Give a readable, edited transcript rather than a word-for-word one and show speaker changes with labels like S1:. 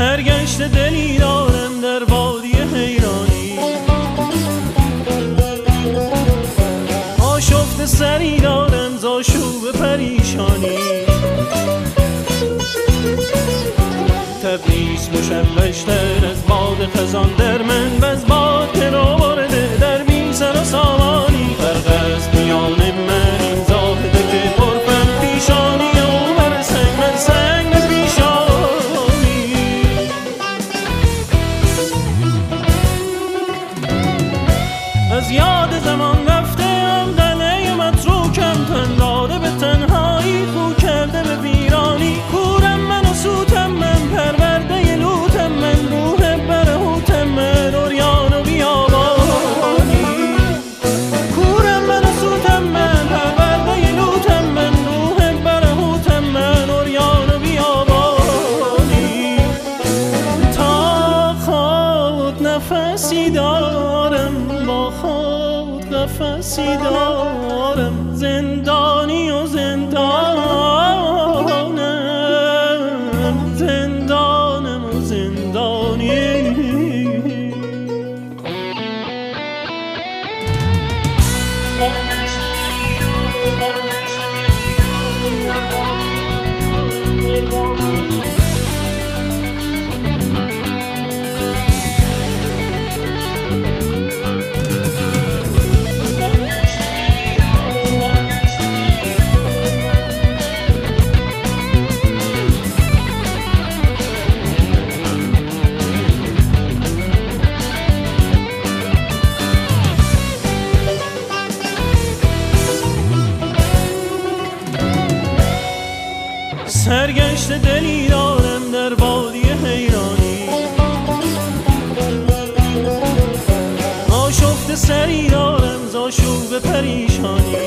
S1: سرگشته دلی دارم در وادی حیرانی، آشفته سری دارم ز آشوب پریشانی. تبریز مشوش‌تر از باد خزان در من و از باد که رو برده در بی سر و سامانی. فرق است میان من این زاهده که پرفن پیشانی او بر سنگ من سنگ پیشانی. از یاد زمان رفته ام قلعه متروکم، تن داده به تنهایی خو کرده به ویرانی. کورم من و سوتم من پرورده لوتم من، روح برهوتم من اوریان و بیابانی. کورم من و سوتم من پرورده لوتم من، روح برهوتم من اوریان و بیابانی. تا خود نفسی دارم با خود قفسی دارم، زندانی و زندانم، زندانم و زندانی. سرگشته دلی دارم در وادی حیرانی، آشفته سری دارم ز آشوب پریشانی.